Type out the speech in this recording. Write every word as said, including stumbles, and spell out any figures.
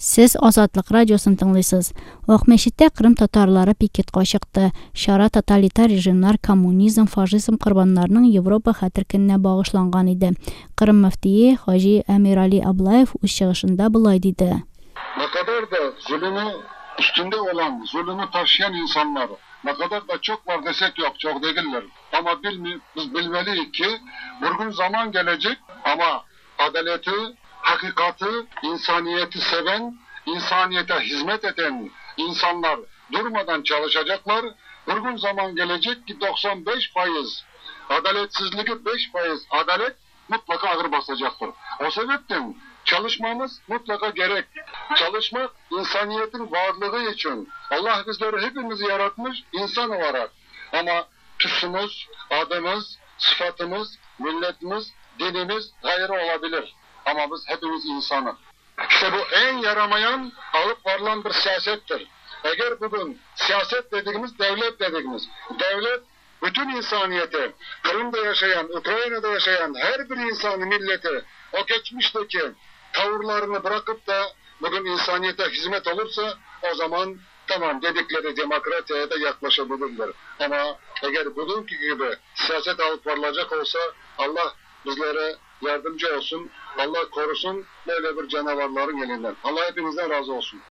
Siz Azadlık Radiosunu dinliyorsunuz. Akmeşit'te Kırım Tatarları piketga çıktı. Şara totalitar rejimler, komünizm, faşizm kurbanlarının Avropa xatirkinine bağışlanğan idi. Kırım müftiyi Hacı Emir Ali Ablayev öz çıkışında bulay dedi. Ne kadar da zulümü üstünde olan, zulümü taşıyan insanlar ne kadar da çok var desek yok, çok değiller. Ama bilmi, biz bilmeliyiz ki bir gün zaman gelecek ama adaleti, hakikati, insaniyeti seven, insaniyete hizmet eden insanlar durmadan çalışacaklar. Bir gün zaman gelecek ki doksan beş faiz adaletsizliği beş faiz adalet mutlaka ağır basacaktır. O sebepten çalışmamız mutlaka gerek. Çalışmak insaniyetin varlığı için. Allah bizleri hepimizi yaratmış insan olarak. Ama tüsümüz, adımız, sıfatımız, milletimiz, dinimiz gayrı olabilir. Ama biz hepimiz insanız. İşte bu en yaramayan, alıp varılan bir siyasettir. Eğer bugün siyaset dediğimiz, devlet dediğimiz, devlet bütün insaniyete, Kırım'da yaşayan, Ukrayna'da yaşayan her bir insanı, milleti, o geçmişteki tavırlarını bırakıp da bugün insaniyete hizmet olursa o zaman tamam dedikleri demokrasiye de yaklaşabilirler. Ama eğer bugünkü gibi siyaset alıp varılacak olsa Allah bizlere yardımcı olsun. Allah korusun böyle bir canavarların elinden. Allah hepinizden razı olsun.